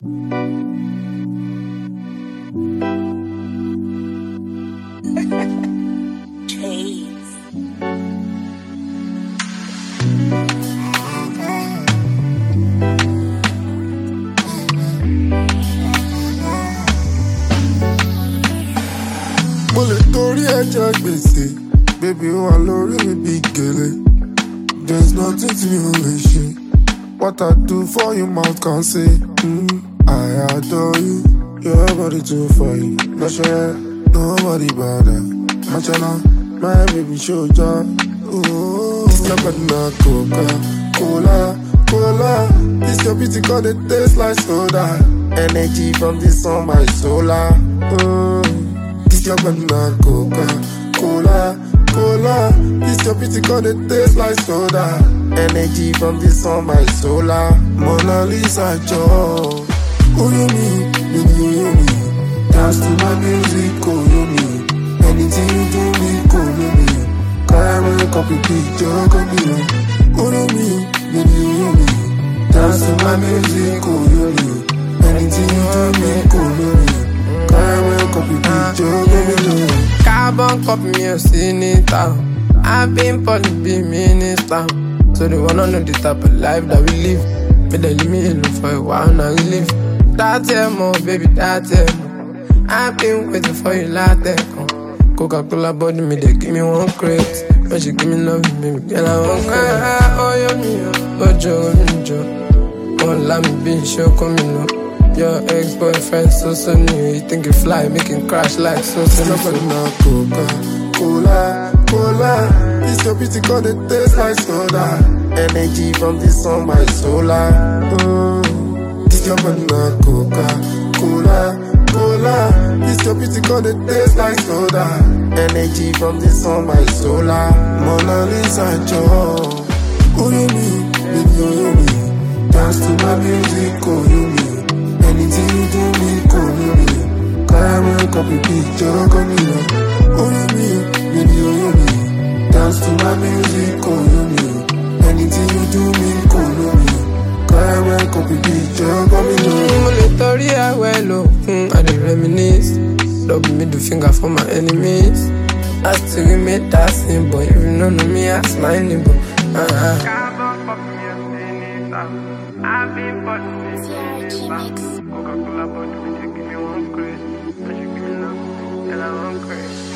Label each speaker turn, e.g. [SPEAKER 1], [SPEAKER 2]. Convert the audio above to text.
[SPEAKER 1] Mo lè torí ẹ̀jẹ̀ gbèsè, baby ó wà lórí mi bí gèlè. There's nothing tí mi ò lè ṣe. What I do for you, mouth can't say. I adore you, your body too for you. No share, nobody bother. Machala, my baby show joy. Ooh, this your body na Coca-Cola, cola. This your beauty got it taste like soda. Energy from the sun, my solar. This your body na Coca-Cola, cola. This your beauty got it taste like soda. Energy from the sun, my solar. Mona Lisa, Joe. Oh, you me, baby, you me. Dance to my music, oh, you me. Anything you do, me, cool, you me. Carry a copy picture, copy you. Oh, you me, baby, you me. Dance to my music, oh, you me. Anything you do, me, cool, you me. Carry a copy picture, copy you.
[SPEAKER 2] Carbon copy me, I've seen it out. I've been probably be minister. So they wanna know the type of life that we live. But they leave me alone for a while, now we live. That more, baby, that more. I've been waiting for you like that. Coca-Cola body me, they give me one crate. When she give me love, baby, girl, I want crate. Oh, you me, oh, Joe. Oh, let me be sure coming up. Your ex-boyfriend so new. You think you fly, make him crash like so
[SPEAKER 1] Somebody now Coca-Cola, cola. This your beauty got it taste like soda. Energy from the sun, my solar. This your body now Coca-Cola, cola. This your beauty got it taste like soda. Energy from the sun, my solar. Mona Lisa, Joe. Oh, you me, baby, oh, you me. Dance to my music, oh, you me. Anything you do, me, cool, you me. Carry a copy picture, come here. Oh, you me, baby, oh, you me. Dance to my music, oh, you me. Anything you do, me, cool, you me. Carry a copy picture, come here.
[SPEAKER 2] Mo lè torí àwẹ̀ lókun, I dey reminisce. Love me the finger for my enemies. I still remain that same boy, if you don't know me, ask my neighbor. I've been
[SPEAKER 3] TRG Mix.
[SPEAKER 2] Coca-Cola bottle, she give me one crate. When she give me love, and I want crate.